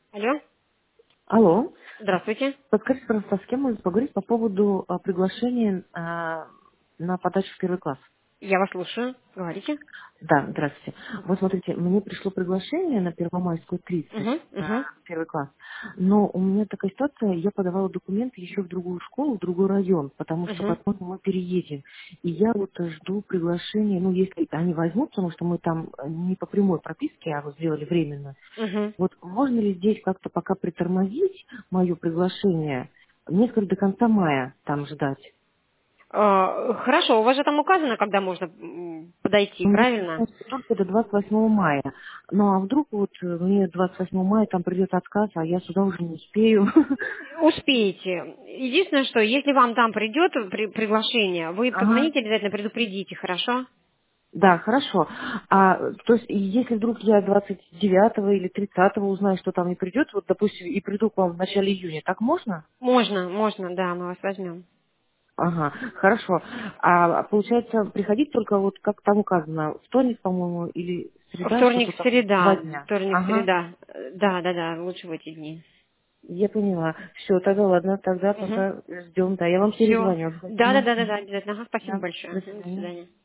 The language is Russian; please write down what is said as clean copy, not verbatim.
Алло, Алло. здравствуйте. Подскажите, пожалуйста, с кем можно поговорить по поводу приглашения на подачу в первый класс? Я вас слушаю. Говорите. Да, здравствуйте. Вот смотрите, мне пришло приглашение на Первомайскую 30 Угу, угу, в первый класс. Но у меня такая ситуация, я подавала документы еще в другую школу, в другой район, потому что угу, потом мы переедем. И я вот жду приглашения, ну, если они возьмут, потому что мы там не по прямой прописке, а вот сделали временно. угу. Вот можно ли здесь как-то пока притормозить мое приглашение, несколько до конца мая там ждать? Хорошо, у вас же там указано, когда можно подойти, У меня правильно? только до 28 мая. Ну а вдруг вот мне 28 мая там придет отказ, а я сюда уже не успею. Успеете. Единственное, что если вам там придет приглашение, вы Ага. позвоните, обязательно предупредите, хорошо? Да, хорошо. А то есть, если вдруг я 29 или 30 узнаю, что там не придет, вот, допустим, и приду к вам в начале июня, так можно? Можно, можно, да, мы вас возьмем. Ага, хорошо. А получается, приходить только вот как там указано, вторник, по-моему, или среда, Вторник, что-то там, два среда. дня. Вторник, Ага, среда. Да, да, да, лучше в эти дни. я поняла. Все, тогда ладно, тогда Угу. пока ждем. Да, я вам Все. перезвоню. Да, да, Обязательно. да, да, да, Мгм. обязательно. Ага, спасибо Да, большое. до До свидания. свидания.